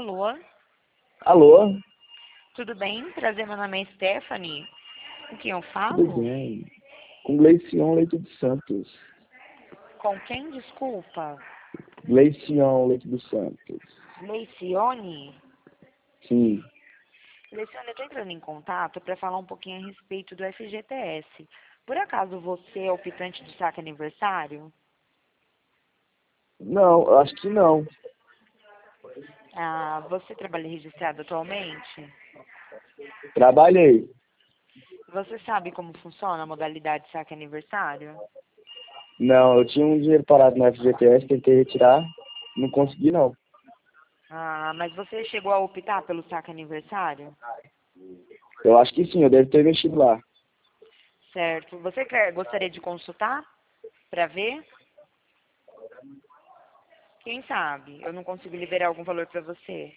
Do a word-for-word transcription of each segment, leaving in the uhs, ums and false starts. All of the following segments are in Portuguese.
Alô, Alô? tudo bem? Prazer, meu nome é Stephanie. Com quem eu Tudo falo? bem? Com Gleicion Leite dos Santos. Com quem, desculpa? Gleicion Leite dos Santos. Leicione? Sim. Leicione, eu estou entrando em contato para falar um pouquinho a respeito do F G T S. Por acaso você é optante do saque aniversário? Não, eu acho que não. Ah, você trabalha registrado atualmente? Trabalhei. Você sabe como funciona a modalidade de saque aniversário? Não, eu tinha um dinheiro parado no F G T S, tentei retirar, não consegui não. Ah, mas você chegou a optar pelo saque aniversário? Eu acho que sim, eu devo ter mexido lá. Certo. Você quer, gostaria de consultar para ver? Quem sabe eu não consigo liberar algum valor para você.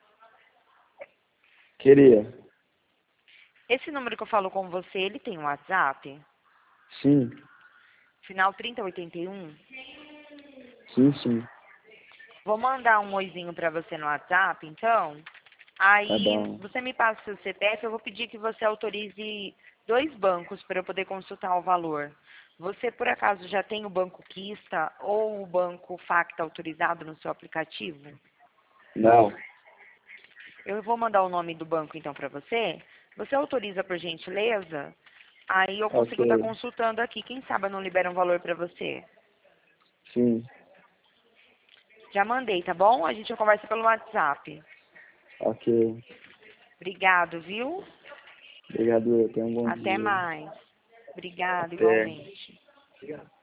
Queria. Esse número que eu falo com você, ele tem um WhatsApp? Sim, Final trinta oitenta e um? sim, sim. Vou mandar um oizinho para você no WhatsApp, então. Tá Aí bom. você me passa o seu C P F, eu vou pedir que você autorize dois bancos para eu poder consultar o valor. Você, por acaso, já tem o banco Quista ou o banco Facta autorizado no seu aplicativo? Não. Eu vou mandar o nome do banco, então, para você. Você autoriza, por gentileza? Aí eu Ok. consigo estar consultando aqui. Quem sabe eu não libero um valor para você. Sim. Já mandei, tá bom? A gente conversa pelo WhatsApp. Ok. Obrigado, viu? Obrigado, tenha um bom Até dia. mais. Obrigado, Até. igualmente.